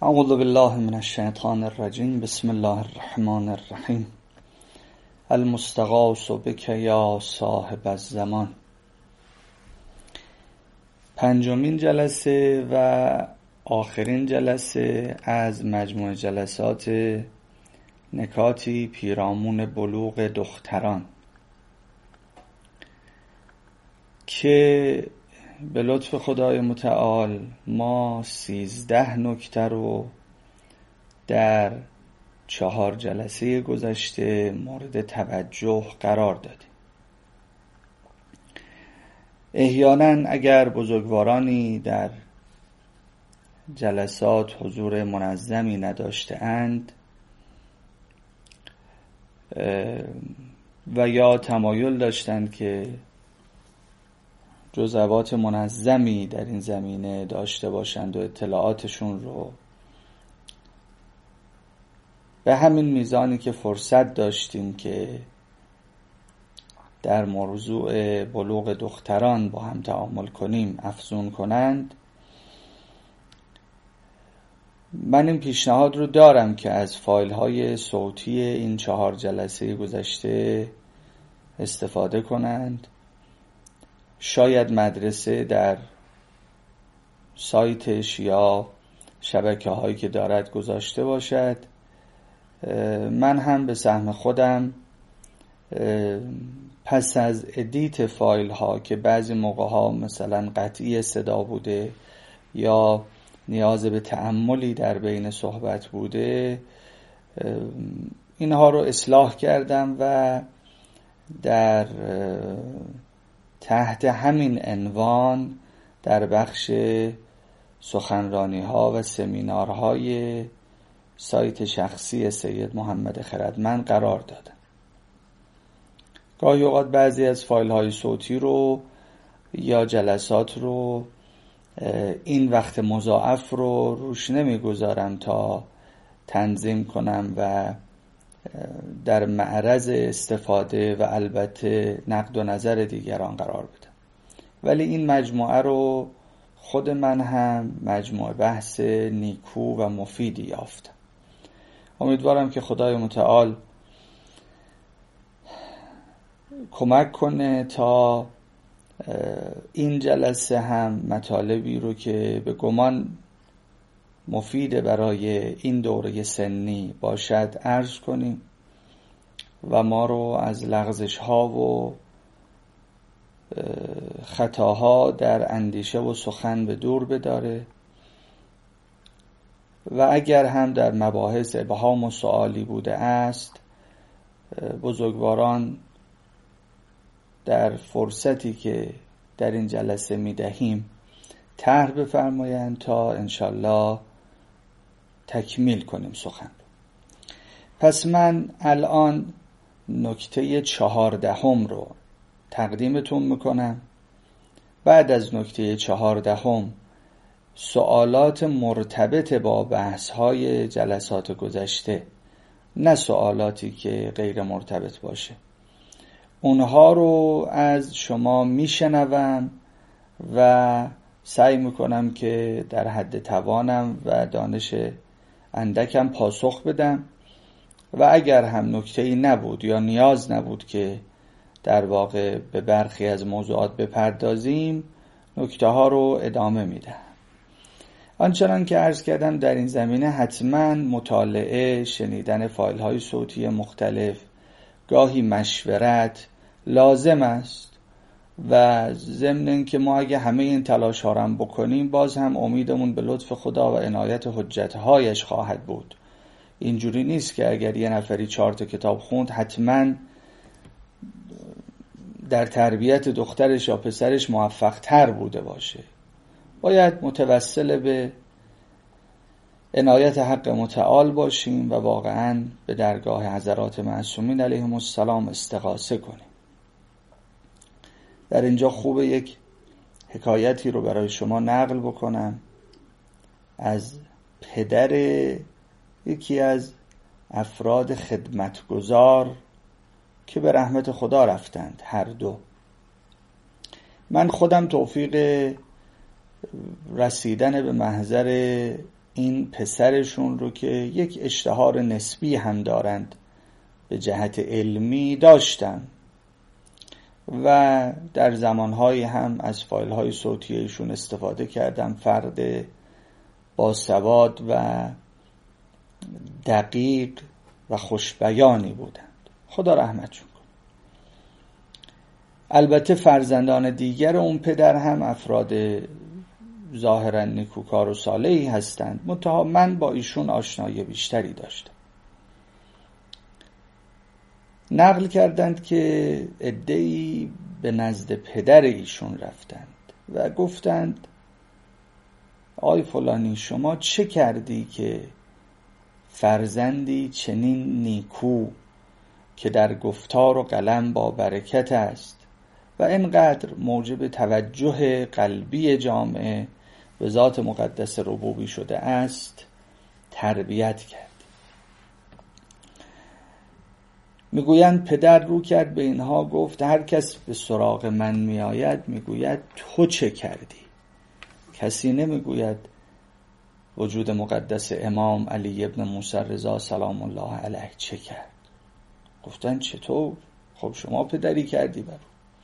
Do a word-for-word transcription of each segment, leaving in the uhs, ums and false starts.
اعوذ بالله من الشیطان الرجیم. بسم الله الرحمن الرحیم. المستغاث بک یا صاحب الزمان. پنجمین جلسه و آخرین جلسه از مجموع جلسات نکاتی پیرامون بلوغ دختران که به لطف خدای متعال ما سیزده نکته رو در چهار جلسه گذشته مورد توجه قرار دادیم. احیانا اگر بزرگوارانی در جلسات حضور منظمی نداشته اند و یا تمایل داشتند که جزوات منظمی در این زمینه داشته باشند و اطلاعاتشون رو به همین میزانی که فرصت داشتیم که در موضوع بلوغ دختران با هم تعامل کنیم افزون کنند، من این پیشنهاد رو دارم که از فایل های صوتی این چهار جلسه گذشته استفاده کنند. شاید مدرسه در سایتش یا شبکه هایی که دارد گذاشته باشد. من هم به سهم خودم پس از ادیت فایل ها که بعضی موقع ها مثلا قطعی صدا بوده یا نیاز به تأملی در بین صحبت بوده، اینها رو اصلاح کردم و در تحت همین عنوان در بخش سخنرانی ها و سمینار های سایت شخصی سید محمد خردمند قرار دادم. گاهی اوقات بعضی از فایل های صوتی رو یا جلسات رو این وقت مضاعف رو روش نمیگذارم تا تنظیم کنم و در معرض استفاده و البته نقد و نظر دیگران قرار بدم، ولی این مجموعه رو خود من هم مجموعه بحث نیکو و مفیدی یافتم. امیدوارم که خدای متعال کمک کنه تا این جلسه هم مطالبی رو که به گمان مفید برای این دوره سنی باشد عرض کنیم و ما رو از لغزش ها و خطاها در اندیشه و سخن به دور بداره و اگر هم در مباحث ابهام و سوالی بوده است، بزرگواران در فرصتی که در این جلسه می دهیم طرح بفرمایند تا انشالله تکمیل کنیم سخن. پس من الان نکته چهاردهم رو تقدیمتون میکنم. بعد از نکته چهاردهم سوالات مرتبط با بحث های جلسات گذشته، نه سوالاتی که غیر مرتبط باشه، اونها رو از شما میشنوم و سعی میکنم که در حد توانم و دانش اندکم پاسخ بدم و اگر هم نکته‌ای نبود یا نیاز نبود که در واقع به برخی از موضوعات بپردازیم، نکته ها رو ادامه میدم. آنچنان که عرض کردم در این زمینه حتما مطالعه، شنیدن فایل های صوتی مختلف، گاهی مشورت لازم است و ضمن اینکه ما اگه همه این تلاش ها رو بکنیم باز هم امیدمون به لطف خدا و عنایت حجتهایش خواهد بود. اینجوری نیست که اگر یه نفری چهار تا کتاب خوند حتما در تربیت دخترش یا پسرش موفق تر بوده باشه. باید متوسل به عنایت حق متعال باشیم و واقعا به درگاه حضرات معصومین علیهم السلام استغاثه کنیم. در اینجا خوبه یک حکایتی رو برای شما نقل بکنم از پدر یکی از افراد خدمتگزار که به رحمت خدا رفتند هر دو. من خودم توفیق رسیدن به محضر این پسرشون رو که یک اشتهار نسبی هم دارند به جهت علمی داشتن و در زمانهای هم از فایل‌های صوتی ایشون استفاده کردم. فرد با سواد و دقیق و خوشبیانی بودند. خدا رحمتشون کنه. البته فرزندان دیگر اون پدر هم افراد ظاهرا نیکوکار و صالحی هستند، منتها من با ایشون آشنایی بیشتری داشتم. نقل کردند که عده‌ای به نزد پدر ایشون رفتند و گفتند آی فلانی شما چه کردی که فرزندی چنین نیکو که در گفتار و قلم با برکت است و اینقدر موجب توجه قلبی جامعه به ذات مقدس ربوبی شده است تربیت کرد. میگویند پدر رو کرد به اینها، گفت هر کس به سراغ من میآید میگوید تو چه کردی. کسی نمیگوید وجود مقدس امام علی ابن موسی رضا سلام الله علیه چه کرد. گفتن چطور؟ خب شما پدری کردی برو.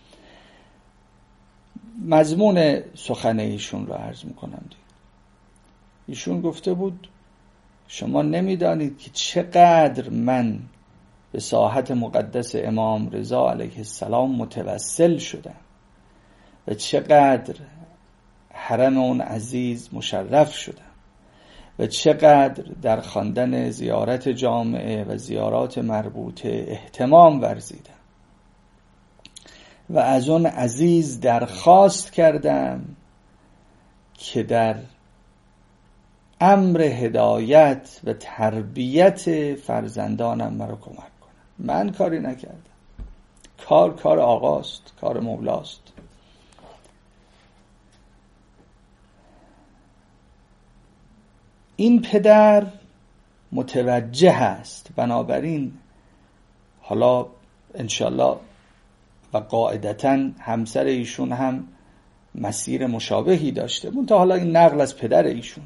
مضمون سخن ایشون رو عرض میکنم دیگه. ایشون گفته بود شما نمیدانید که چقدر من به ساحت مقدس امام رضا علیه السلام متوسل شدم و چقدر حرم اون عزیز مشرف شدم و چقدر در خواندن زیارت جامعه و زیارات مربوطه اهتمام ورزیدم و از اون عزیز درخواست کردم که در امر هدایت و تربیت فرزندانم مرا کمک کنم. من کاری نکردم. کار کار آقاست، کار مولاست. این پدر متوجه است، بنابراین حالا انشالله و قاعدتاً همسر ایشون هم مسیر مشابهی داشته، منتها حالا این نقل از پدر ایشونه.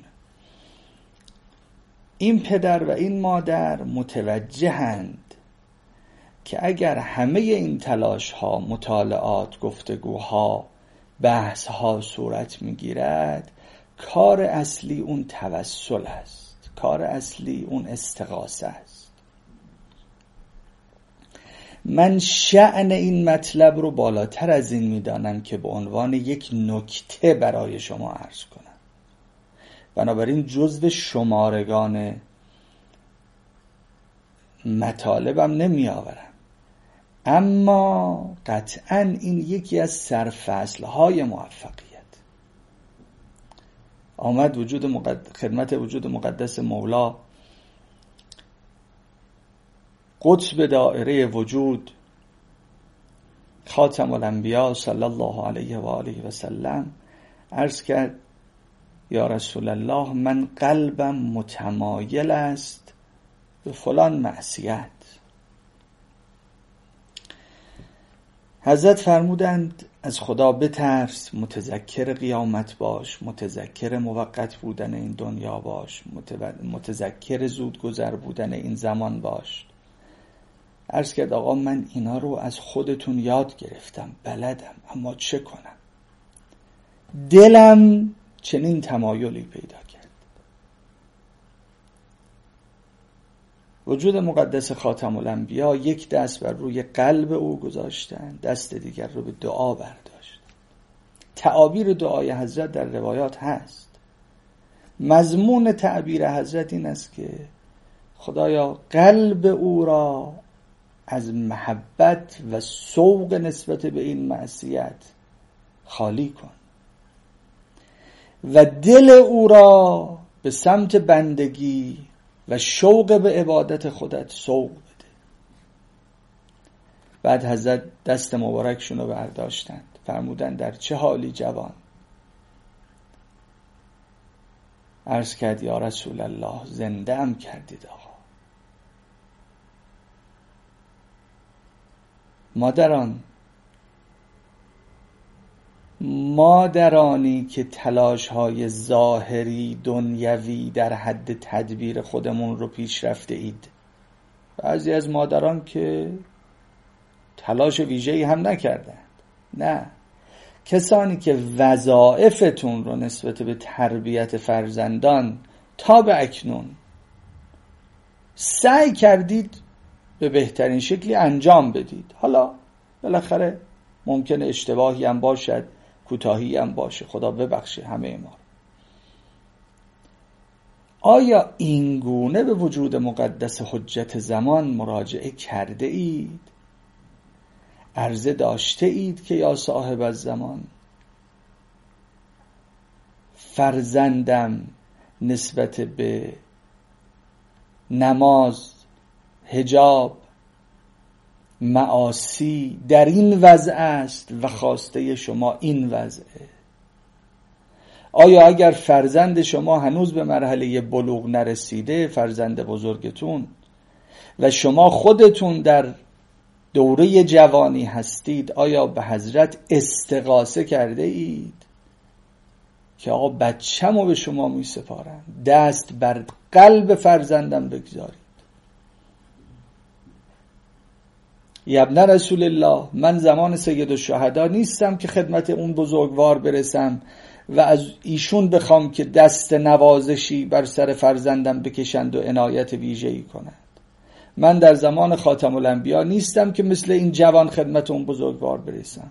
این پدر و این مادر متوجهند که اگر همه این تلاش ها، مطالعات، گفتگوها، بحث ها صورت میگیرد، کار اصلی اون توسل است، کار اصلی اون استغاثه است. من شأن این مطلب رو بالاتر از این میدانم که به عنوان یک نکته برای شما عرض کنم. بنابراین جزو شمارگان مطالبم نمی آورم، اما قطعاً این یکی از سرفصل‌های موفقیت. آمد وجود مقدس، خدمت وجود مقدس مولا، قطب دائره وجود، خاتم الانبیا صلی الله علیه و آله و سلم، عرض کرد یا رسول الله من قلبم متمایل است به فلان معصیت. حضرت فرمودند از خدا بترس، متذکر قیامت باش، متذکر موقت بودن این دنیا باش، متذکر زود گذر بودن این زمان باش. عرض کرد آقا من اینا رو از خودتون یاد گرفتم، بلدم، اما چه کنم؟ دلم چنین تمایلی پیدا کرد. وجود مقدس خاتم الانبیا یک دست بر روی قلب او گذاشتن، دست دیگر رو به دعا برداشت. تعابیر دعای حضرت در روایات هست. مضمون تعبیر حضرت این است که خدایا قلب او را از محبت و سوق نسبت به این معصیت خالی کن و دل او را به سمت بندگی و شوق به عبادت خودت سوق بده. بعد حضرت دست مبارکشون رو برداشتند، فرمودند در چه حالی جوان؟ عرض کرد یا رسول الله زنده ام کردید آقا. مادران مادرانی که تلاش های ظاهری دنیوی در حد تدبیر خودمون رو پیش رفته اید. بعضی از مادران که تلاش ویژه‌ای هم نکردند. نه، کسانی که وظایفتون رو نسبت به تربیت فرزندان تا به اکنون سعی کردید به بهترین شکلی انجام بدید. حالا بالاخره ممکنه اشتباهی هم باشد، کوتاهی هم باشه، خدا ببخشه همه ما. آیا این گونه به وجود مقدس حجت زمان مراجعه کرده اید؟ عرضه داشته اید که یا صاحب الزمان، فرزندم نسبت به نماز، حجاب، معاصی در این وضع است و خواسته شما این وضعه؟ آیا اگر فرزند شما هنوز به مرحله بلوغ نرسیده، فرزند بزرگتون، و شما خودتون در دوره جوانی هستید، آیا به حضرت استغاثه کرده اید که آقا بچه‌مو به شما می سپارم، دست بر قلب فرزندم بگذارید؟ یا ابن رسول الله، من زمان سید الشهدا نیستم که خدمت اون بزرگوار برسم و از ایشون بخوام که دست نوازشی بر سر فرزندم بکشند و عنایت ویژه‌ای کنند. من در زمان خاتم الانبیا نیستم که مثل این جوان خدمت اون بزرگوار برسم.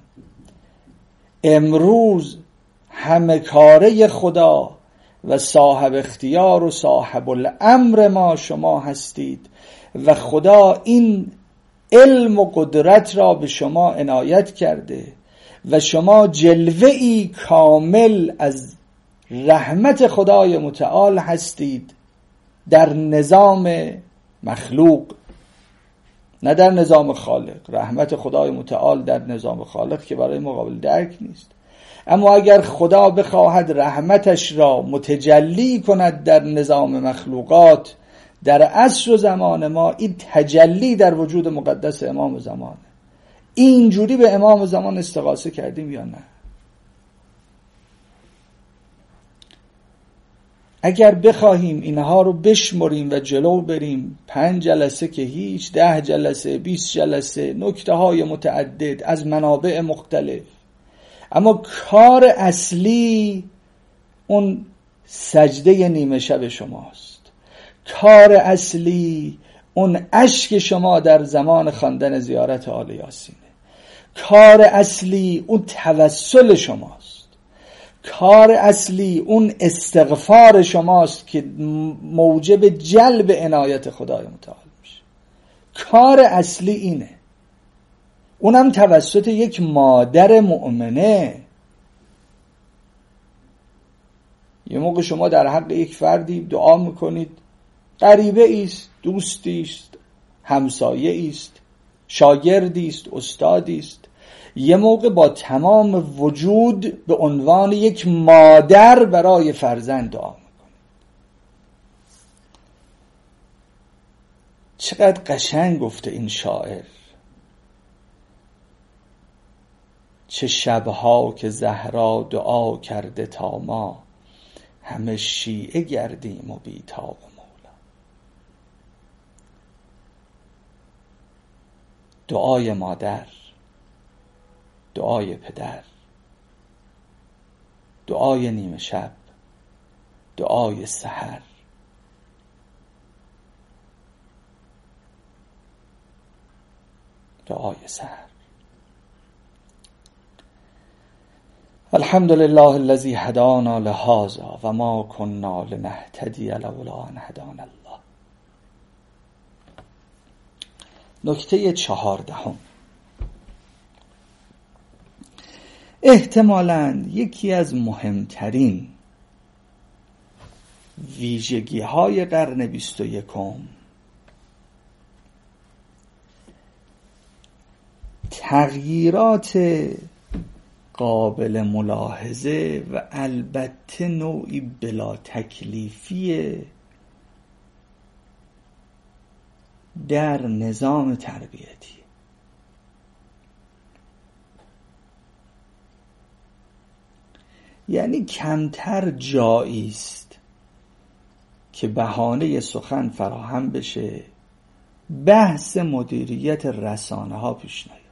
امروز همه کاره خدا و صاحب اختیار و صاحب الامر ما شما هستید و خدا این علم و قدرت را به شما عنایت کرده و شما جلوه‌ای کامل از رحمت خدای متعال هستید در نظام مخلوق، نه در نظام خالق. رحمت خدای متعال در نظام خالق که برای مقابل درک نیست. اما اگر خدا بخواهد رحمتش را متجلی کند در نظام مخلوقات، در عصر و زمان ما این تجلی در وجود مقدس امام زمانه. اینجوری به امام زمان استغاثه کردیم یا نه؟ اگر بخواهیم اینها رو بشمریم و جلو بریم، پنج جلسه که هیچ، ده جلسه، بیست جلسه، نکته های متعدد از منابع مختلف. اما کار اصلی اون سجده نیمه شب شماست. کار اصلی اون اشک شما در زمان خواندن زیارت آل یاسینه. کار اصلی اون توسل شماست. کار اصلی اون استغفار شماست که موجب جلب عنایت خدای متعال میشه. کار اصلی اینه، اونم توسط یک مادر مؤمنه. یه موقع شما در حق یک فردی دعا میکنید، غریبه است، دوستی است، همسایه است، شاگردی است، استادی است. یه موقع با تمام وجود به عنوان یک مادر برای فرزند دعا میکنید. چقدر قشنگ گفته این شاعر. چه شبها که زهرا دعا کرده تا ما، همه شیعه گردیم و بیتاب مولا. دعای مادر، دعای پدر، دعای نیمه شب، دعای سحر، دعای سحر. الحمد لله الذي هدانا لهذا و ما كنا لنهتدي لولا ان هدانا الله. نکته چهاردهم، احتمالاً یکی از مهمترین ویژگی های قرن بیست و یکم تغییرات قابل ملاحظه و البته نوعی بلا تکلیفی در نظام تربیتی. یعنی کمتر جایی است که بهانه سخن فراهم بشه بحث مدیریت رسانه ها پیش نیاد.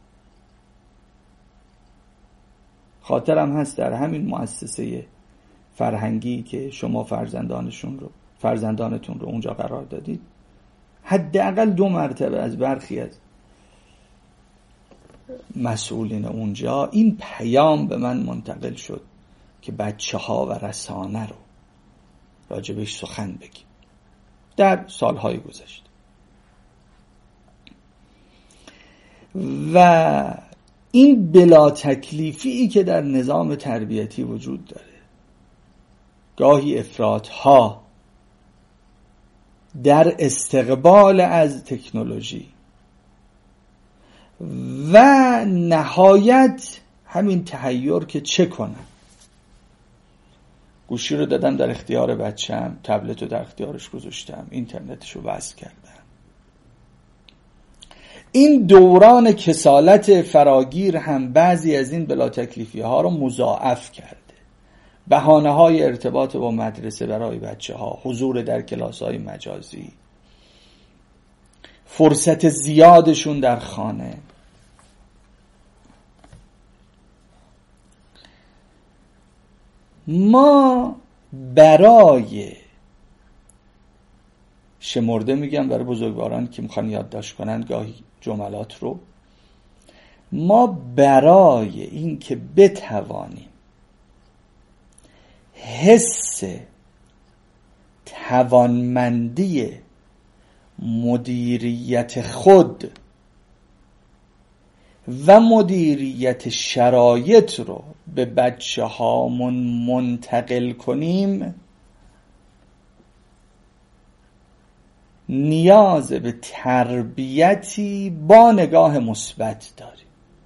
خاطرم هست در همین مؤسسه فرهنگی که شما فرزندانشون رو فرزندانتون رو اونجا قرار دادید، حداقل دو مرتبه از برخی از مسئولین اونجا این پیام به من منتقل شد که بچه ها و رسانه رو راجبش سخن بگیم در سالهای گذشته. و این بلا تکلیفی که در نظام تربیتی وجود داره، گاهی افراط‌ها در استقبال از تکنولوژی و نهایت همین تحیر که چه کنم، گوشی رو دادم در اختیار بچم، تبلت رو در اختیارش گذاشتم، اینترنتش رو وصل کردم. این دوران کسالت فراگیر هم بعضی از این بلا تکلیفی ها رو مضاعف کرده. بهانه های ارتباط با مدرسه برای بچه ها، حضور در کلاس های مجازی، فرصت زیادشون در خانه. ما برای شمرده میگم برای بزرگواران که میخوان یادداشت کنن گاهی جملات رو، ما برای این که بتوانیم حس توانمندی مدیریت خود و مدیریت شرایط رو به بچه هامون منتقل کنیم، نیاز به تربیتی با نگاه مثبت داریم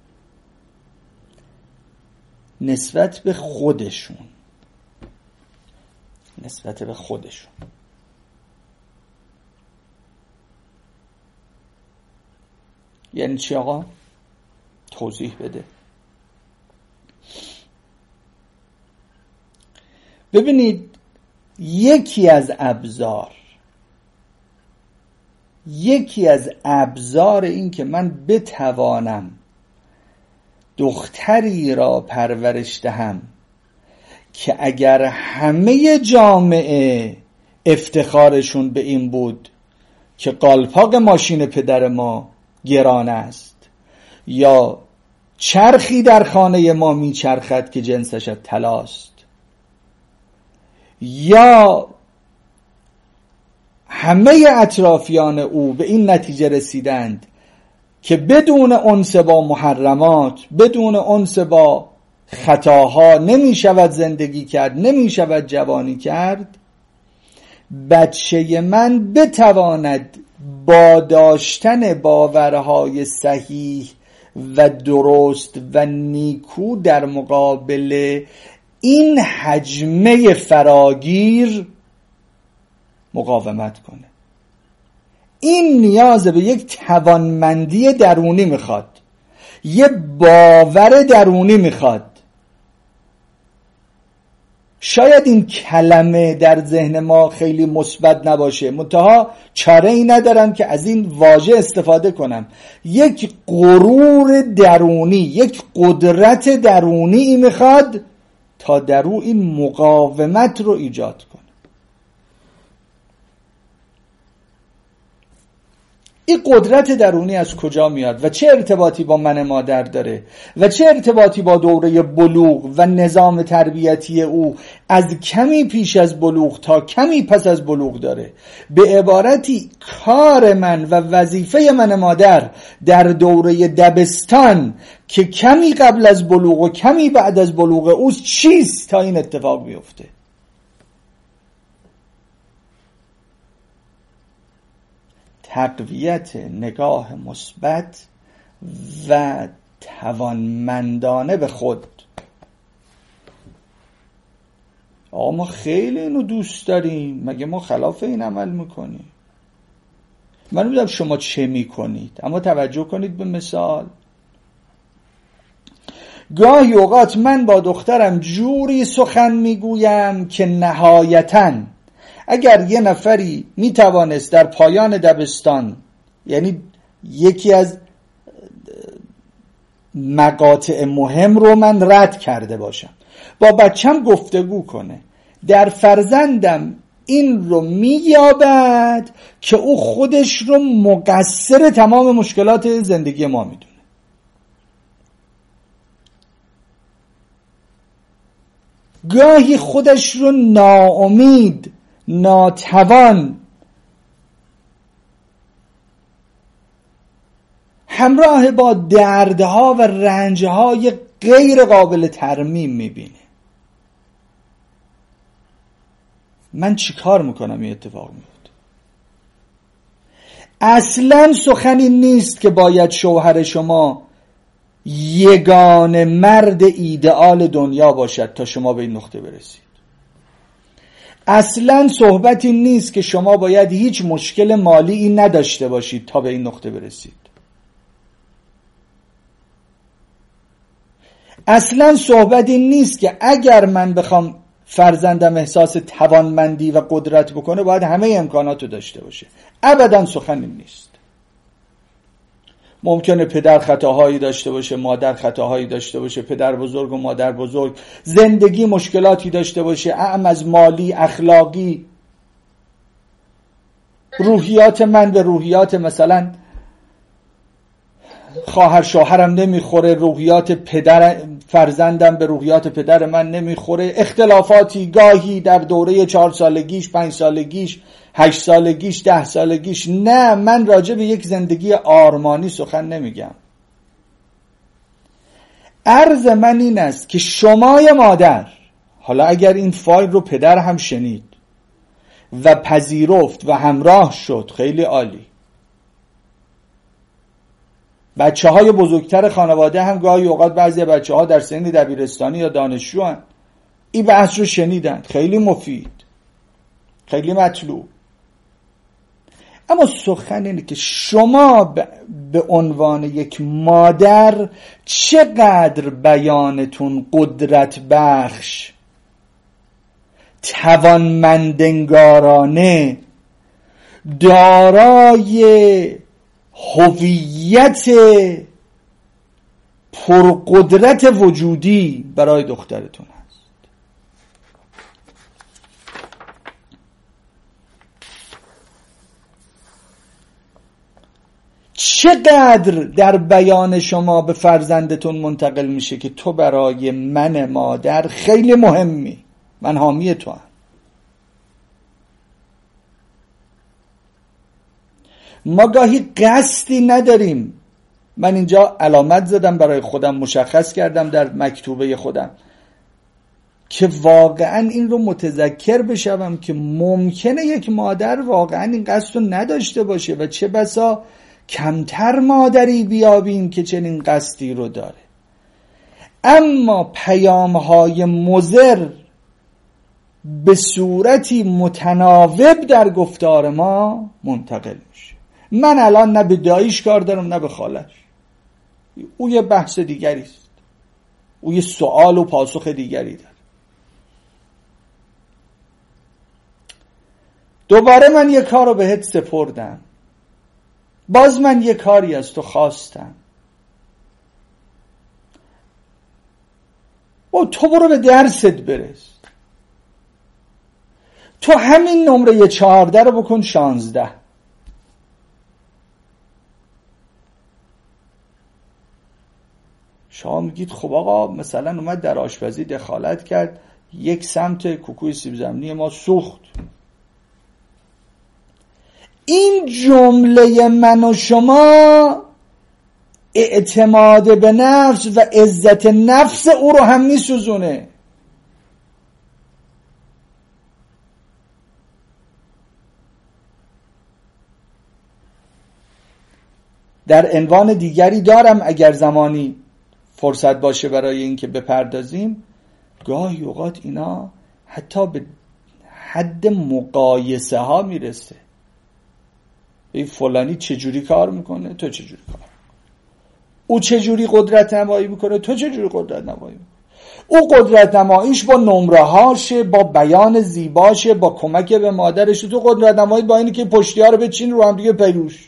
نسبت به خودشون نسبت به خودشون یعنی چی آقا؟ توضیح بده. ببینید، یکی از ابزار یکی از ابزار این که من بتوانم دختری را پرورش دهم که اگر همه جامعه افتخارشون به این بود که قالپاق ماشین پدر ما گران است یا چرخی در خانه ما میچرخد که جنسش طلاست یا همه اطرافیان او به این نتیجه رسیدند که بدون انس با محرمات، بدون انس با خطاها نمی شود زندگی کرد، نمی شود جوانی کرد، بچه من بتواند با داشتن باورهای صحیح و درست و نیکو در مقابل این حجمه فراگیر مقاومت کنه. این نیاز به یک توانمندی درونی میخواد، یه باور درونی میخواد. شاید این کلمه در ذهن ما خیلی مثبت نباشه، منتها چاره ای ندارم که از این واژه استفاده کنم. یک غرور درونی، یک قدرت درونی میخواد تا در او این مقاومت رو ایجاد کنه. این قدرت درونی از کجا میاد و چه ارتباطی با من مادر داره و چه ارتباطی با دوره بلوغ و نظام تربیتی او از کمی پیش از بلوغ تا کمی پس از بلوغ داره؟ به عبارتی کار من و وظیفه من مادر در دوره دبستان که کمی قبل از بلوغ و کمی بعد از بلوغ اوست چیست تا این اتفاق بیفته؟ تقویت نگاه مثبت و توانمندانه به خود. آقا ما خیلی اینو دوست داریم، مگه ما خلاف این عمل میکنیم؟ من نمیدونم شما چه میکنید، اما توجه کنید به مثال. گاهی اوقات من با دخترم جوری سخن میگویم که نهایتاً اگر یه نفری میتوانست در پایان دبستان، یعنی یکی از مقاطع مهم رو من رد کرده باشم، با بچم گفتگو کنه، در فرزندم این رو مییابد که او خودش رو مقصر تمام مشکلات زندگی ما میدونه. گاهی خودش رو ناامید، ناتوان، همراه با دردها و رنجهای غیر قابل ترمیم میبینه. من چی کار میکنم این اتفاق میفته؟ اصلا سخنی نیست که باید شوهر شما یگانه مرد ایدئال دنیا باشد تا شما به این نقطه برسید. اصلا صحبتی نیست که شما باید هیچ مشکل مالی نداشته باشید تا به این نقطه برسید. اصلا صحبتی نیست که اگر من بخوام فرزندم احساس توانمندی و قدرت بکنه باید همه امکاناتو داشته باشه. ابدا سخنی نیست. ممکنه پدر خطاهایی داشته باشه، مادر خطاهایی داشته باشه، پدر بزرگ و مادر بزرگ، زندگی مشکلاتی داشته باشه، اعم از مالی، اخلاقی. روحیات من به روحیات مثلا خواهر شوهرم نمیخوره، روحیات پدر فرزندم به روحیات پدر من نمیخوره، اختلافاتی گاهی در دوره چهار سالگیش، پنج سالگیش، هشت سالگیش، ده سالگیش. نه، من راجع به یک زندگی آرمانی سخن نمیگم. عرض من این است که شمای مادر، حالا اگر این فایل رو پدر هم شنید و پذیرفت و همراه شد، خیلی عالی. بچه های بزرگتر خانواده هم گاهی اوقات بعضی بچه ها در سن دبیرستانی یا دانشجو هن. این بحث رو شنیدن، خیلی مفید، خیلی مطلوب. اما سخن اینه که شما به عنوان یک مادر چقدر بیانتون قدرت بخش، توانمندانگارانه، دارای هویت پرقدرت وجودی برای دخترتون هست. چقدر در بیان شما به فرزندتون منتقل میشه که تو برای من مادر خیلی مهمی، من حامی تو هم. ما گاهی قصدی نداریم. من اینجا علامت زدم برای خودم، مشخص کردم در مکتوبه خودم که واقعا این رو متذکر بشم که ممکنه یک مادر واقعا این قصد رو نداشته باشه و چه بسا کمتر مادری بیابیم که چنین قصدی رو داره. اما پیام‌های مضر به صورتی متناوب در گفتار ما منتقل میشه. من الان نه به داییش کار دارم نه به خالش، او یه بحث دیگری است، او یه سوال و پاسخ دیگری داره. دوباره من یه کار رو بهت سپردم، باز من یه کاری از تو خواستم، و تو برو به درست برس. تو همین نمره چهارده رو بکن شانزده. شما میگید خب آقا مثلا اومد در آشپزی دخالت کرد، یک سمت کوکوی سیب زمینی ما سوخت. این جمله من و شما اعتماد به نفس و عزت نفس او رو هم میسوزونه. در عنوان دیگری دارم اگر زمانی فرصت باشه برای این که بپردازیم. گاهی اوقات اینا حتی به حد مقایسه ها میرسه. این فلانی چجوری کار میکنه، تو چجوری کار میکنه. او چجوری قدرت نمایی میکنه، تو چجوری قدرت نمایی میکنه. او قدرت نماییش با نمره هاشه، با بیان زیباشه، با کمک به مادرش. تو قدرت نمایی با اینی که پشتی ها رو بچین رو هم دیگه پیروش.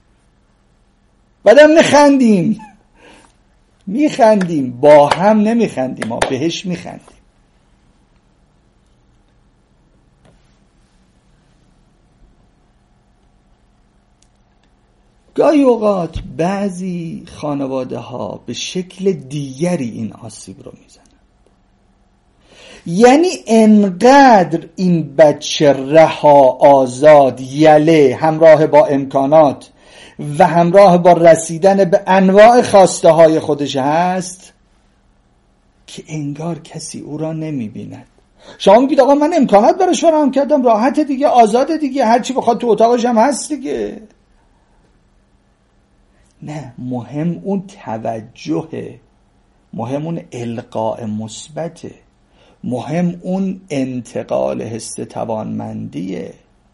بعدم نخندیم میخندیم با هم، نمیخندیم ما بهش میخندیم. گاهی اوقات بعضی خانواده ها به شکل دیگری این آسیب رو میزنن. یعنی انقدر این بچه رها، آزاد، یله، همراه با امکانات و همراه با رسیدن به انواع خواسته های خودش هست که انگار کسی او را نمیبیند. شما میگید آقا من امکانات براش فراهم کردم، راحت دیگه، آزاد دیگه، هرچی بخواد تو اتاقش هم هست دیگه. نه، مهم اون توجهه، مهم اون القاء مثبته، مهم اون انتقال حس توانمندیه.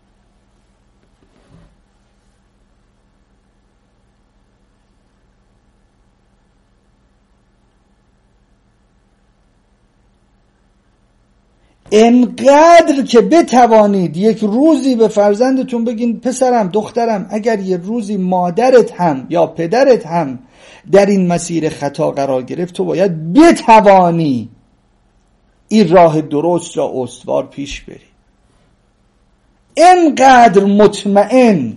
انقدر که بتوانید یک روزی به فرزندتون بگین پسرم، دخترم، اگر یه روزی مادرت هم یا پدرت هم در این مسیر خطا قرار گرفت، تو باید بتوانی این راه درست را استوار پیش بری. انقدر مطمئن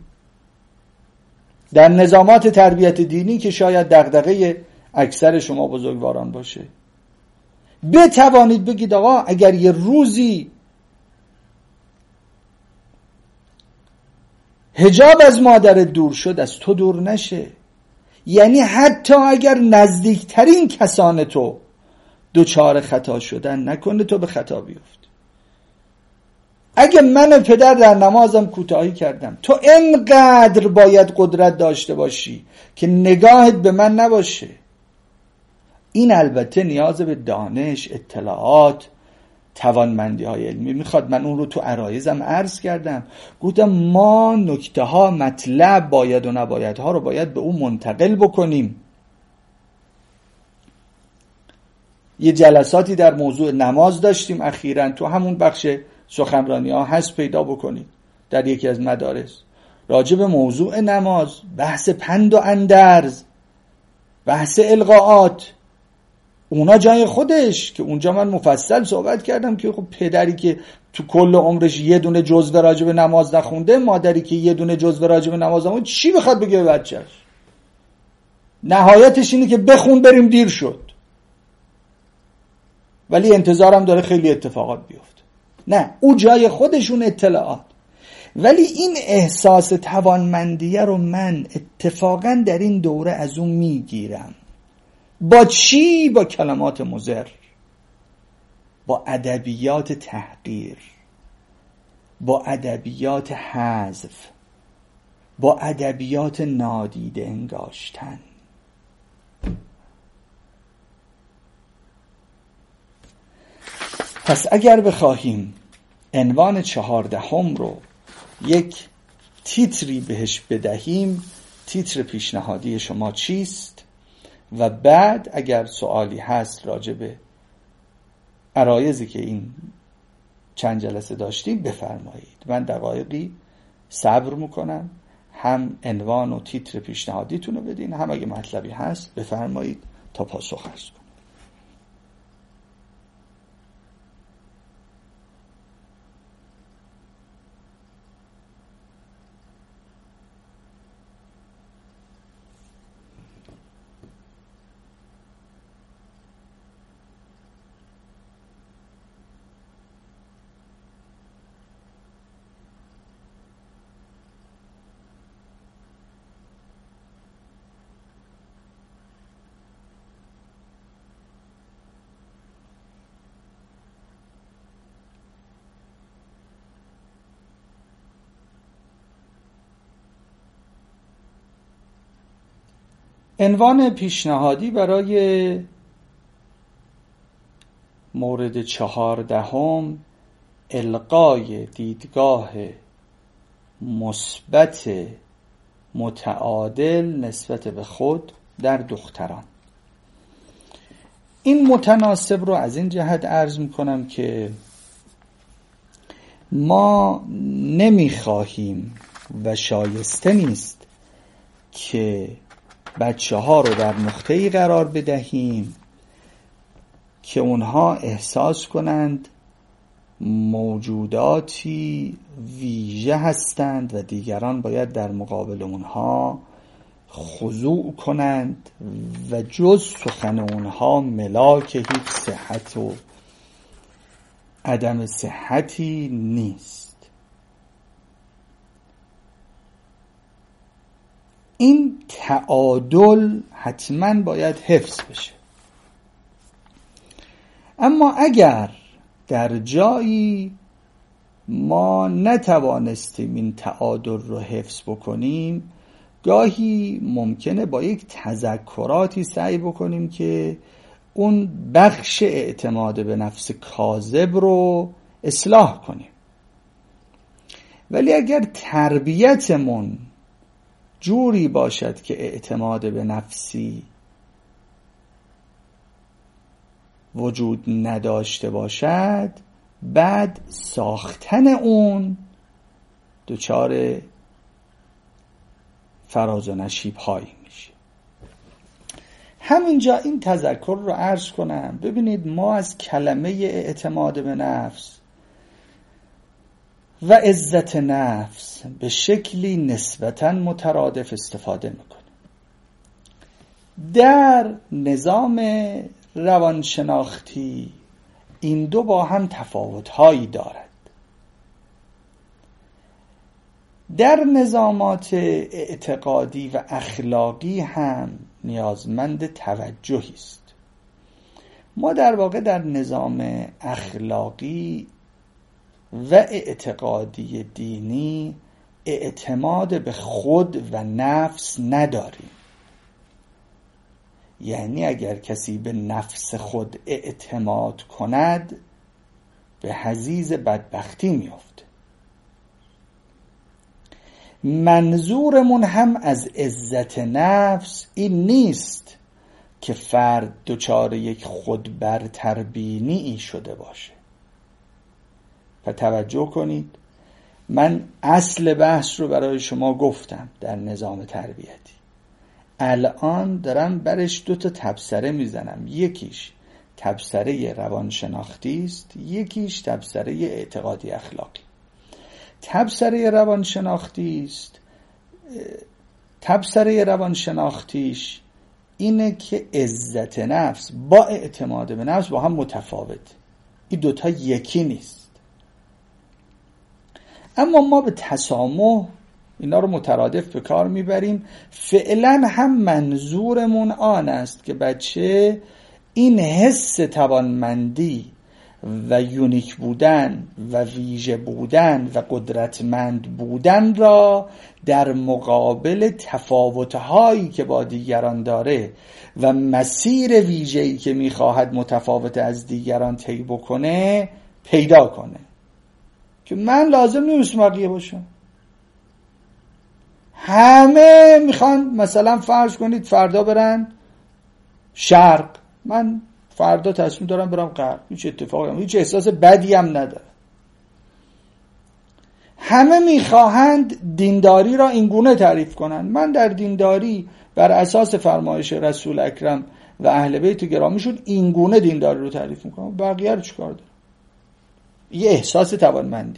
در نظامات تربیت دینی که شاید دغدغه اکثر شما بزرگواران باشه، بتوانید بگید آقا اگر یه روزی حجاب از مادرت دور شد، از تو دور نشه. یعنی حتی اگر نزدیکترین کسان تو دوچار خطا شدن، نکنه تو به خطا بیفت. اگه من پدر در نمازم کوتاهی کردم، تو انقدر باید قدرت داشته باشی که نگاهت به من نباشه. این البته نیاز به دانش، اطلاعات، توانمندی های علمی میخواد. من اون رو تو عرایزم عرض کردم، گفتم ما نکته ها، مطلب، باید و نباید ها رو باید به اون منتقل بکنیم. یه جلساتی در موضوع نماز داشتیم اخیراً، تو همون بخش سخنرانی ها هست، پیدا بکنید در یکی از مدارس، راجع به موضوع نماز، بحث پند و اندرز، بحث القاءات، اونا جای خودش که اونجا من مفصل صحبت کردم که خب پدری که تو کل عمرش یه دونه جزوه راجع به نماز نخونده، مادری که یه دونه جزوه راجع به نماز نخونده، چی بخواد بگه به بچه‌ش؟ نهایتش اینه که بخون بریم دیر شد. ولی انتظارم داره خیلی اتفاقات بیفته. نه، او جای خودشون اطلاعات. ولی این احساس توانمندیه رو من اتفاقا در این دوره از اون میگیرم. با چی؟ با کلمات مضر، با ادبیات تحقیر، با ادبیات حذف، با ادبیات نادیده انگاشتن. پس اگر بخواهیم عنوان چهاردهم رو یک تیتری بهش بدهیم، تیتر پیشنهادی شما چیست؟ و بعد اگر سوالی هست راجع به عرایضی که این چند جلسه داشتیم بفرمایید. من دقایقی صبر میکنم، هم عنوان و تیتر پیشنهادیتون رو بدین، هم اگه مطلبی هست بفرمایید تا پاسخ عرض کنم. عنوان پیشنهادی برای مورد چهاردهم، القای دیدگاه مثبت متعادل نسبت به خود در دختران. این متناسب رو از این جهت عرض میکنم که ما نمیخواهیم و شایسته نیست که بچه ها رو در نقطه‌ای قرار بدهیم که اونها احساس کنند موجوداتی ویژه هستند و دیگران باید در مقابل اونها خضوع کنند و جز سخن اونها ملاک هیچ صحت و عدم صحتی نیست. این تعادل حتما باید حفظ بشه. اما اگر در جایی ما نتوانستیم این تعادل رو حفظ بکنیم، گاهی ممکنه با یک تذکراتی سعی بکنیم که اون بخش اعتماد به نفس کاذب رو اصلاح کنیم. ولی اگر تربیتمون جوری باشد که اعتماد به نفسی وجود نداشته باشد، بعد ساختن اون دچار فراز و نشیب هایی میشه. همینجا این تذکر رو عرض کنم. ببینید ما از کلمه اعتماد به نفس و عزت نفس به شکلی نسبتاً مترادف استفاده میکنیم. در نظام روانشناختی این دو با هم تفاوت‌هایی دارد. در نظامات اعتقادی و اخلاقی هم نیازمند توجهی است. ما در واقع در نظام اخلاقی و اعتقادی دینی اعتماد به خود و نفس نداریم. یعنی اگر کسی به نفس خود اعتماد کند به حضیض بدبختی میفته. منظورمون هم از عزت نفس این نیست که فرد دچار یک خود برتربینی شده باشه. و توجه کنید، من اصل بحث رو برای شما گفتم در نظام تربیتی. الان دارم برش دو تا تبصره میزنم. یکیش تبصره روانشناختی است، یکیش تبصره اعتقادی اخلاقی. تبصره روانشناختی است. تبصره روانشناختیش اینه که عزت نفس با اعتماد به نفس با هم متفاوت. این دوتا یکی نیست. اما ما به تسامح اینا رو مترادف به کار میبریم. فعلا هم منظورمون آن است که بچه این حس توانمندی و یونیک بودن و ویژه بودن و قدرتمند بودن را در مقابل تفاوت‌هایی که با دیگران داره و مسیر ویژه‌ای که می‌خواهد متفاوت از دیگران طی بکنه پیدا کنه. که من لازم نیست بقیه باشم. همه میخوان مثلا فرض کنید فردا برن شرق، من فردا تصمیم دارم برم غرب. هیچ اتفاقی هم، هیچ احساس بدی هم نداره. همه میخواهند دینداری را اینگونه تعریف کنند. من در دینداری بر اساس فرمایش رسول اکرم و اهل بیت گرامیشون اینگونه دینداری رو تعریف میکنم. بقیه رو چیکار دارم؟ یه احساس توانمندی.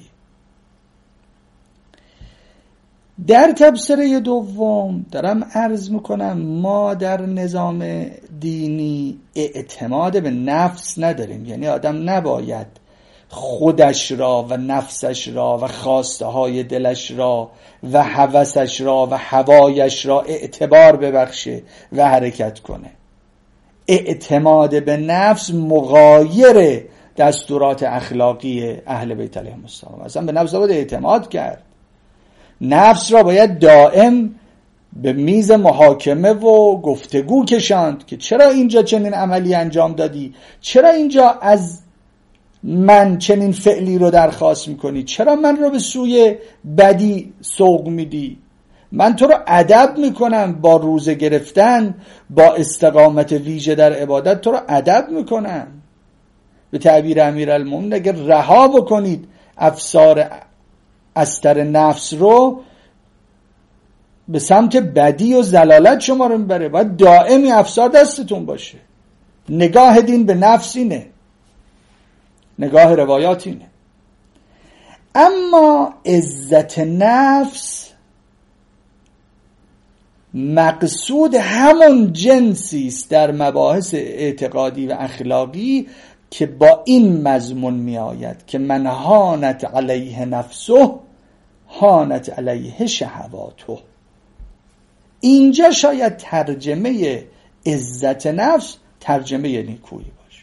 در تبصره دوم دارم عرض میکنم ما در نظام دینی اعتماد به نفس نداریم. یعنی آدم نباید خودش را و نفسش را و خواسته های دلش را و هوسش را و هوایش را اعتبار ببخشه و حرکت کنه. اعتماد به نفس مغایر دستورات اخلاقی اهل بیت علیهم السلام. اصلا به نفس باید اعتماد کرد. نفس را باید دائم به میز محاکمه و گفتگو کشاند که چرا اینجا چنین عملی انجام دادی؟ چرا اینجا از من چنین فعلی رو درخواست میکنی؟ چرا من رو به سوی بدی سوق میدی؟ من تو رو ادب میکنم با روزه گرفتن، با استقامت ویژه در عبادت تو رو ادب میکنم. به تعبیر امیرالمومنین اگر رها بکنید افسار استر نفس رو، به سمت بدی و ضلالت شما رو میبره. باید دائمی افسار دستتون باشه. نگاه دین به نفس اینه، نگاه روایات اینه. اما عزت نفس مقصود همون جنسی است در مباحث اعتقادی و اخلاقی که با این مضمون می آید که من هانت علیه نفسه هانت علیه شهواته. اینجا شاید ترجمه عزت نفس ترجمه نیکویی باشه.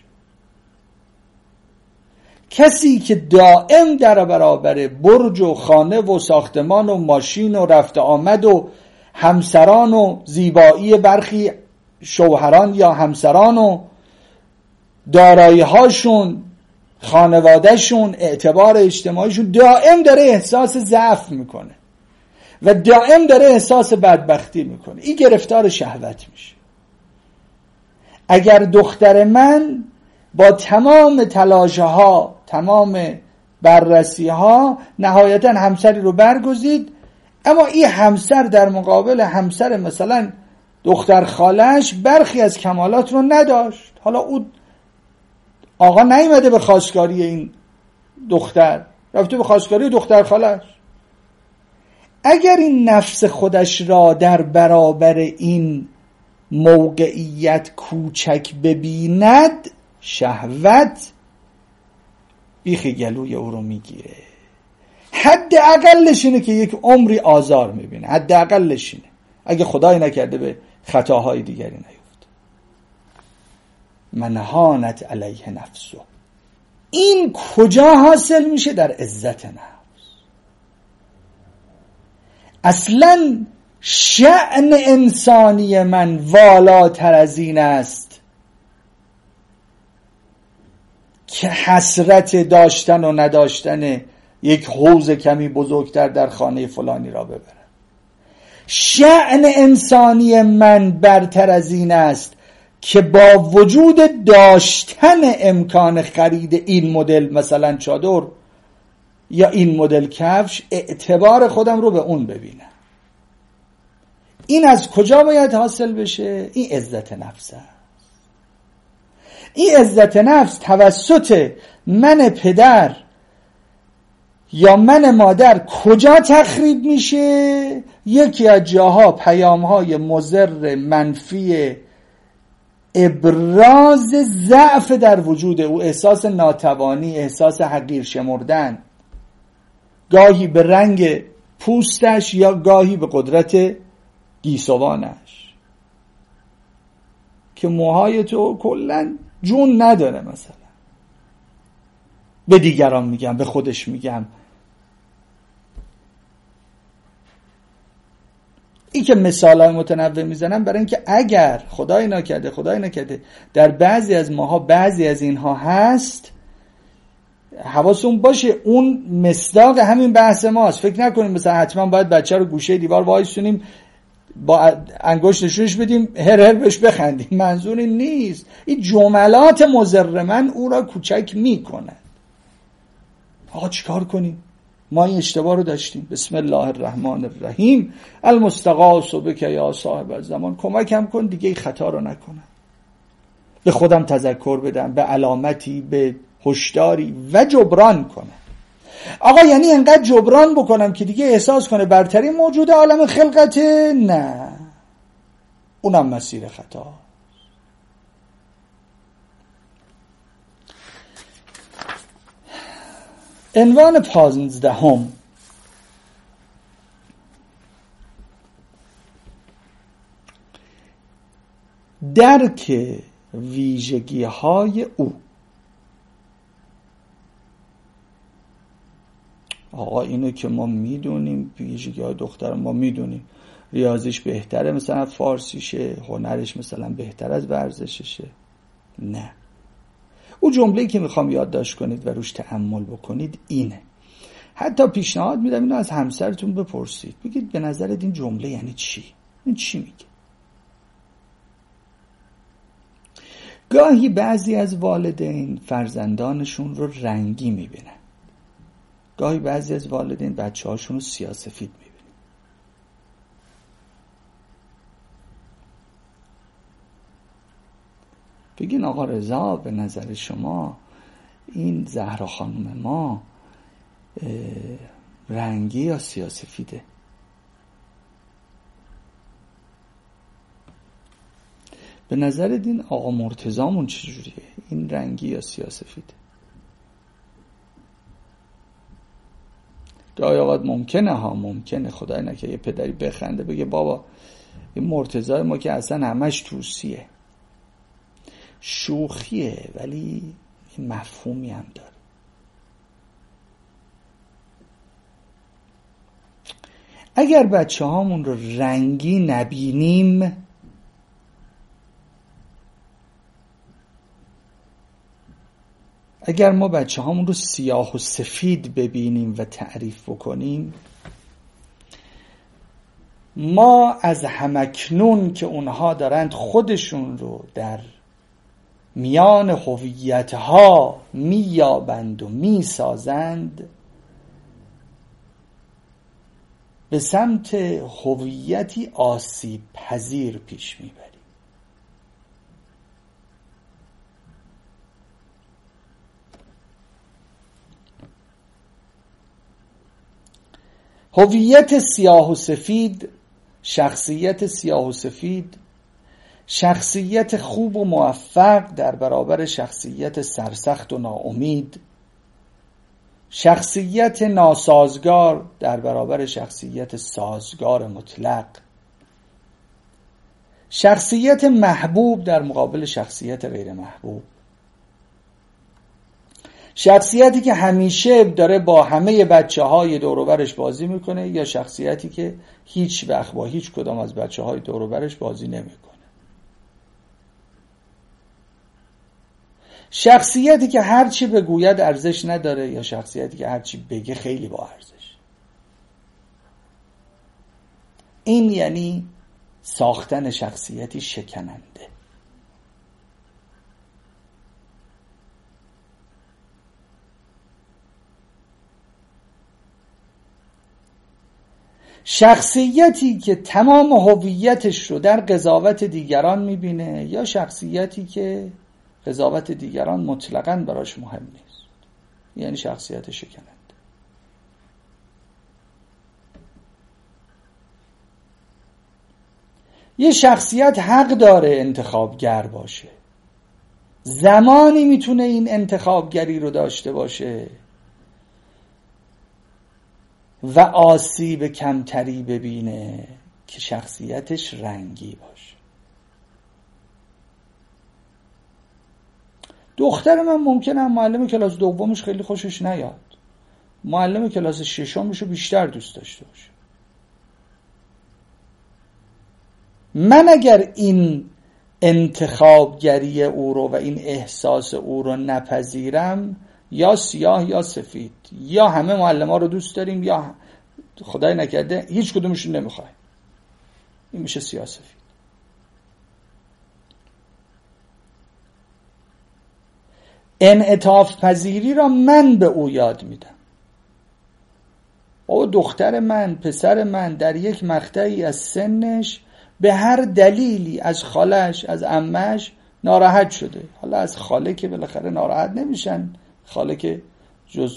کسی که دائم در برابر برج و خانه و ساختمان و ماشین و رفت آمد و همسران و زیبایی برخی شوهران یا همسران و دارایی هاشون، خانوادهشون، اعتبار اجتماعیشون، دائم داره احساس ضعف میکنه و دائم داره احساس بدبختی میکنه، این گرفتار شهوت میشه. اگر دختر من با تمام تلاشها، تمام بررسی ها، نهایتا همسری رو برگزید، اما این همسر در مقابل همسر مثلا دختر خالش برخی از کمالات رو نداشت، حالا او آقا نیومده به خواستگاری این دختر، رفته به خواستگاری دختر خالش. اگر این نفس خودش را در برابر این موقعیت کوچک ببیند، شهوت بیخ گلوی او رو میگیره. حد اقلش اینه که یک عمری آزار میبینه، حد اقلش اینه، اگه خدای نکرده به خطاهای دیگری نیفته. من هانت علیه نفسه. این کجا حاصل میشه؟ در عزت نفس. اصلا شأن انسانی من والاتر از این است که حسرت داشتن و نداشتن یک حوض کمی بزرگتر در خانه فلانی را ببرم. شأن انسانی من برتر از این است که با وجود داشتن امکان خرید این مدل مثلا چادر یا این مدل کفش، اعتبار خودم رو به اون ببینم. این از کجا باید حاصل بشه؟ این عزت نفس است. این عزت نفس توسط من پدر یا من مادر کجا تخریب میشه؟ یکی از جاها پیام‌های مضر منفی ابراز ضعف در وجود او، احساس ناتوانی، احساس حقیر شمردن، گاهی به رنگ پوستش یا گاهی به قدرت گیسوانش، که موهای تو کلن جون نداره. مثلا به دیگران میگم، به خودش میگم. این که مثالای متنوع میزنم برای اینکه اگر خدای نکرده خدای نکرده در بعضی از ماها بعضی از اینها هست، حواستون باشه اون مصداق همین بحث ماست. فکر نکنیم مثلا حتما باید بچه رو گوشه دیوار وایسونیم با انگشت نشونش بدیم هر هر بهش بخندیم. منظور این نیست. این جملات مضر من او را کوچک میکنه. آقا چیکار کنیم؟ ما این اشتباه رو داشتیم. بسم الله الرحمن الرحیم. المستغاث بک یا صاحب الزمان. کمکم کن دیگه این خطا رو نکنم. به خودم تذکر بدم، به علامتی، به هشداری و جبران کنم. آقا یعنی انقدر جبران بکنم که دیگه احساس کنه برتری موجود عالم خلقته؟ نه، اونم مسیر خطا. عنوان پانزدهم، درک ویژگی های او. آقا اینو که ما میدونیم، ویژگی های دختر ما میدونیم، ریاضیش بهتره مثلا فارسیشه، هنرش مثلا بهتر از ورزششه. نه، او جمله‌ای که میخوام یادداشت کنید و روش تأمل بکنید اینه: حتی پیشنهاد میدم اینو از همسرتون بپرسید، بگید به نظرت این جمله یعنی چی؟ این چی میگه؟ گاهی بعضی از والدین فرزندانشون رو رنگی میبینن، گاهی بعضی از والدین بچه هاشون رو سیاه‌سفید میبینن. بگین آقا رضا به نظر شما این زهرا خانم ما رنگی یا سیاه‌سفیده؟ به نظر این آقا مرتضامون چجوریه؟ این رنگی یا سیاه‌سفیده؟ گاهی اوقات ممکنه ها ممکنه خدای نکنه یه پدری بخنده بگه بابا این مرتضای ما که اصلا همش توسیه، شوخیه ولی این مفهومی هم داره. اگر بچه هامون رو رنگی نبینیم اگر ما بچه هامون رو سیاه و سفید ببینیم و تعریف بکنیم، ما از همکنون که اونها دارند خودشون رو در میان هویت‌ها می‌یابند و می‌سازند به سمت هویتی آسیب پذیر پیش میبریم. هویت سیاه و سفید، شخصیت سیاه و سفید، شخصیت خوب و موفق در برابر شخصیت سرسخت و ناامید، شخصیت ناسازگار در برابر شخصیت سازگار مطلق، شخصیت محبوب در مقابل شخصیت غیر محبوب، شخصیتی که همیشه داره با همه بچه های دور و برش بازی میکنه یا شخصیتی که هیچ وقت با هیچ کدام از بچه های دور و برش بازی نمیکنه، شخصیتی که هرچی بگوید ارزش نداره یا شخصیتی که هرچی بگه خیلی با ارزش. این یعنی ساختن شخصیتی شکننده. شخصیتی که تمام هویتش رو در قضاوت دیگران میبینه یا شخصیتی که قضاوت دیگران مطلقاً براش مهم نیست، یعنی شخصیت شکننده. یه شخصیت حق داره انتخابگر باشه، زمانی میتونه این انتخابگری رو داشته باشه و آسیب کمتری ببینه که شخصیتش رنگی باشه. دختر من ممکنه معلم کلاس دومش خیلی خوشش نیاد، معلم کلاس ششمش رو بیشتر دوست داشته باشه. من اگر این انتخابگری او رو و این احساس او رو نپذیرم، یا سیاه یا سفید، یا همه معلم‌ها رو دوست داریم یا خدای نکرده هیچ کدومشون نمیخوایم، این میشه سیاه سفید. انعطاف پذیری را من به او یاد میدم. او دختر من، پسر من در یک مقطعی از سنش به هر دلیلی از خالش، از عمش ناراحت شده. حالا از خاله که بالاخره ناراحت نمیشن، خاله که جز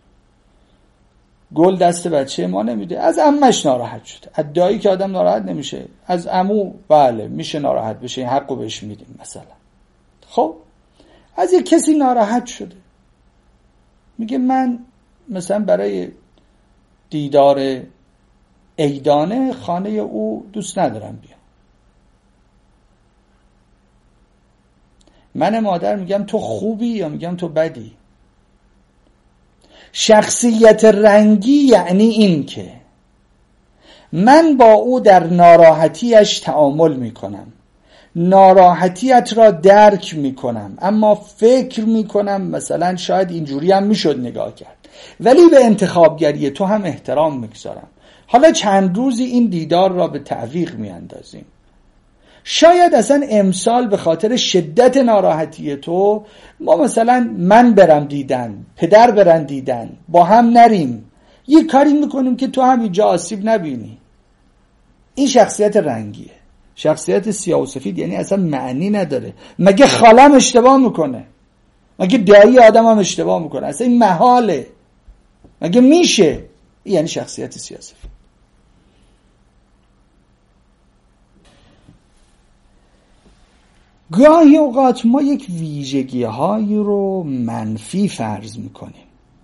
گل دست بچه ما نمیده، از عمش ناراحت شده. از دایی که آدم ناراحت نمیشه، از عمو بله میشه ناراحت بشه، این حقو بهش میدیم مثلا. خب از یک کسی ناراحت شده، میگه من مثلا برای دیدار عیدانه خانه او دوست ندارم بیام. من مادر میگم تو خوبی یا میگم تو بدی؟ شخصیت رنگی یعنی این که من با او در ناراحتیش تعامل میکنم، ناراحتیت را درک میکنم، اما فکر میکنم مثلا شاید اینجوری هم میشد نگاه کرد، ولی به انتخابگری تو هم احترام میگذارم. حالا چند روزی این دیدار را به تعویق میاندازیم. شاید اصلا امسال به خاطر شدت ناراحتی تو ما مثلا من برم دیدن، پدر برن دیدن، با هم نریم، یه کاری میکنیم که تو هم اینجا آسیب نبینی. این شخصیت رنگیه. شخصیت سیاه و سفید یعنی اصلا معنی نداره. مگه خالم اشتباه میکنه؟ مگه دایی آدم هم اشتباه میکنه؟ اصلا این محاله. مگه میشه؟ یعنی شخصیت سیاه سفید. گاهی اوقات ما یک ویژگی هایی رو منفی فرض میکنیم.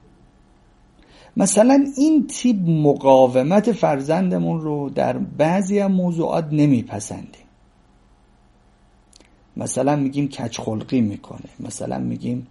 مثلا این تیپ مقاومت فرزندمون رو در بعضی از موضوعات نمیپسندیم. مثلا میگیم کج خلقی میکنه، مثلا میگیم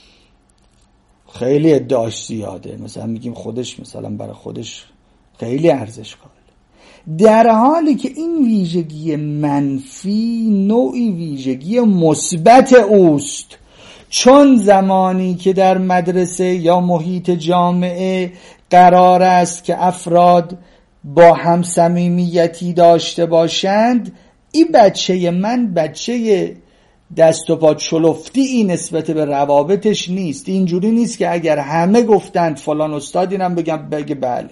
خیلی ادعاش زیاده، مثلا میگیم خودش مثلا برای خودش خیلی ارزش قائله، در حالی که این ویژگی منفی نوعی ویژگی مثبت اوست. چون زمانی که در مدرسه یا محیط جامعه قرار است که افراد با هم صمیمیتی داشته باشند، این بچه من بچه دست و پا چلفتی این نسبت به روابطش نیست. اینجوری نیست که اگر همه گفتند فلان استاد اینم بگم بگه بله.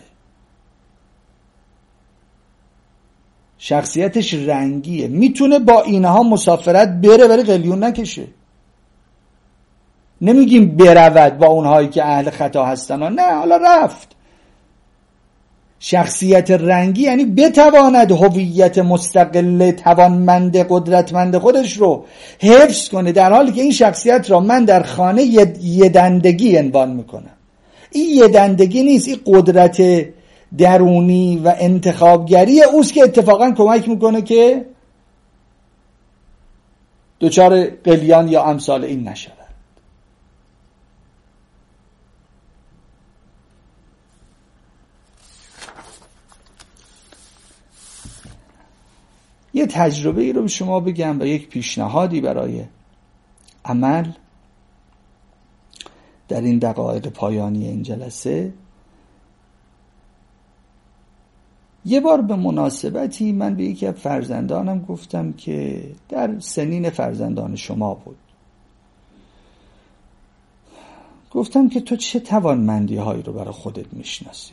شخصیتش رنگیه، میتونه با اینها مسافرت بره ولی قلیون نکشه. نمیگیم برود با اونهایی که اهل خطا هستن، نه، حالا رفت. شخصیت رنگی یعنی بتواند هویت مستقل توانمند قدرتمند خودش رو حفظ کنه، در حالی که این شخصیت را من در خانه یه دندگی عنوان میکنم. این یه دندگی نیست، این قدرت درونی و انتخابگری اوست که اتفاقا کمک میکنه که دچار قلیان یا امثال این نشود. یه تجربه ای رو به شما بگم و یک پیشنهادی برای عمل در این دقایق پایانی این جلسه. یه بار به مناسبتی من به یکی از فرزندانم گفتم که در سنین فرزندان شما بود، گفتم که تو چه توانمندی هایی رو برای خودت میشناسی؟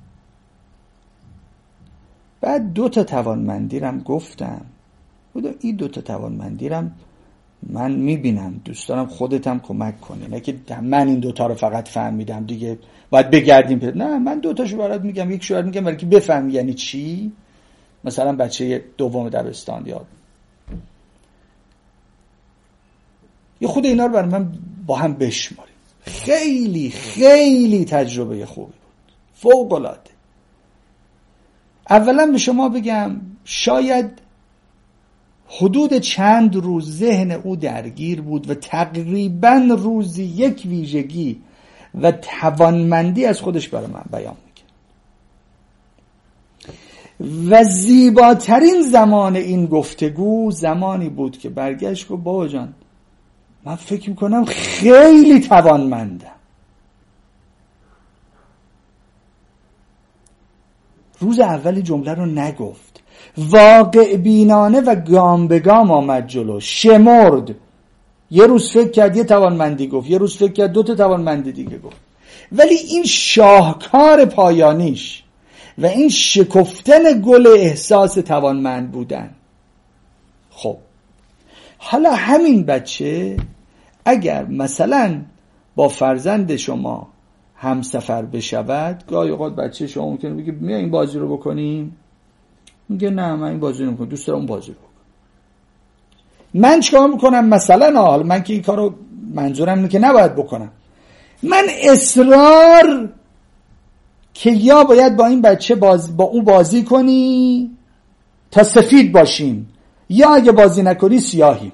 بعد دو تا توانمندی رم گفتم، بودم این دو تا توانمندی رم من میبینم، دوست دارم خودتم کمک کنی، نه که من این دوتا رو فقط فهمیدم دیگه باید بگردیم پید. نه، من دوتاشو برات میگم، یک شو میگم برای که بفهمی یعنی چی. مثلا بچه دوم دبستان یاد یه خود اینا رو برای من با هم بشماریم. خیلی خیلی تجربه خوبی بود، فوق العاده. اولا به شما بگم شاید حدود چند روز ذهن او درگیر بود و تقریبا روزی یک ویژگی و توانمندی از خودش برای من بیان میکرد. و زیباترین زمان این گفتگو زمانی بود که برگشت گفت بابا جان من فکر میکنم خیلی توانمندم. روز اولی جمله رو نگفت، واقع بینانه و گام به گام آمد جلو، شمرد. یه روز فکر کرد یه توانمندی گفت، یه روز فکر کرد دو تا توانمندی دیگه گفت. ولی این شاهکار پایانیش و این شکفتن گل احساس توانمند بودن. خب حالا همین بچه اگر مثلا با فرزند شما همسفر بشود، گاهی اوقات بچه شما ممکنه بگه بیا این بازی رو بکنیم، میگه نه من این بازی رو نمی‌کنم، دوست دارم اون بازی رو بکنم. من چیکار میکنم؟ مثلا حالا من که این کارو منظورم اینه که نباید بکنم، من اصرار که یا باید با این بچه باز با اون بازی کنی تا سفید باشیم، یا اگه بازی نکنی سیاهیم.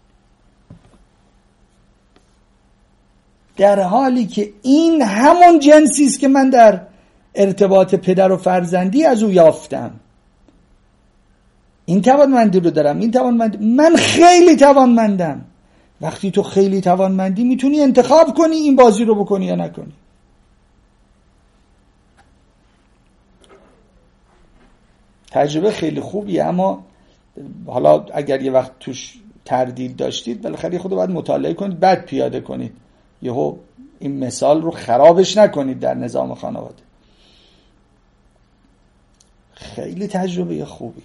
در حالی که این همون جنسی است که من در ارتباط پدر و فرزندی از او یافتم. این توانمندی رو دارم، این توانمندی، من خیلی توانمندم. وقتی تو خیلی توانمندی میتونی انتخاب کنی این بازی رو بکنی یا نکنی. تجربه خیلی خوبیه، اما حالا اگر یه وقت توش تردید داشتید بالاخره خود رو باید مطالعه کنید بعد پیاده کنید، یهو این مثال رو خرابش نکنید در نظام خانواده. خیلی تجربه خوبیه.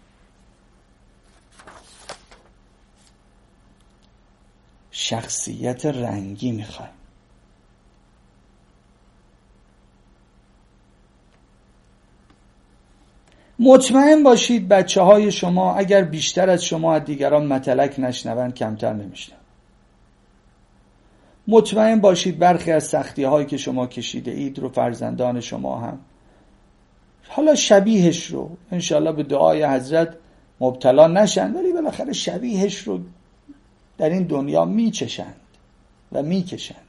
شخصیت رنگی میخوایم. مطمئن باشید بچه های شما اگر بیشتر از شما از دیگران متلک نشنوند کمتر نمیشنوند. مطمئن باشید برخی از سختی هایی که شما کشیده اید رو فرزندان شما هم حالا شبیهش رو انشالله به دعای حضرت مبتلا نشن، ولی بالاخره شبیهش رو در این دنیا میچشند و میکشند.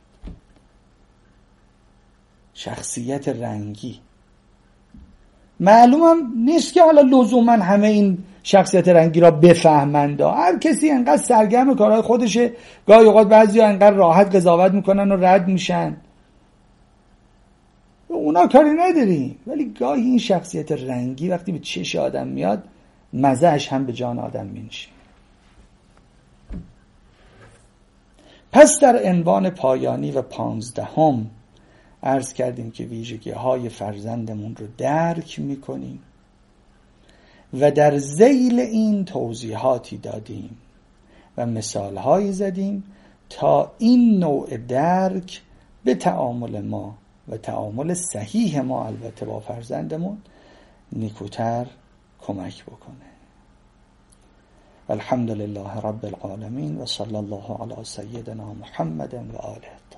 شخصیت رنگی معلوم هم نیست که حالا لزوما همه این شخصیت رنگی را بفهمند. هر کسی انقدر سرگرم کارهای خودشه، گاهی اوقات بعضی ها انقدر راحت قضاوت میکنن و رد میشن، اونا کاری نداریم، ولی گاهی این شخصیت رنگی وقتی به چش آدم میاد مزهش هم به جان آدم مینشه. پس در عنوان پایانی و پانزدهم عرض کردیم که ویژگی های فرزندمون رو درک میکنیم و در ذیل این توضیحاتی دادیم و مثال هایی زدیم تا این نوع درک به تعامل ما و تعامل صحیح ما البته با فرزندمون نیکوتر کمک بکنه. الحمد لله رب العالمین و صلی الله علی سیدنا محمد و آله.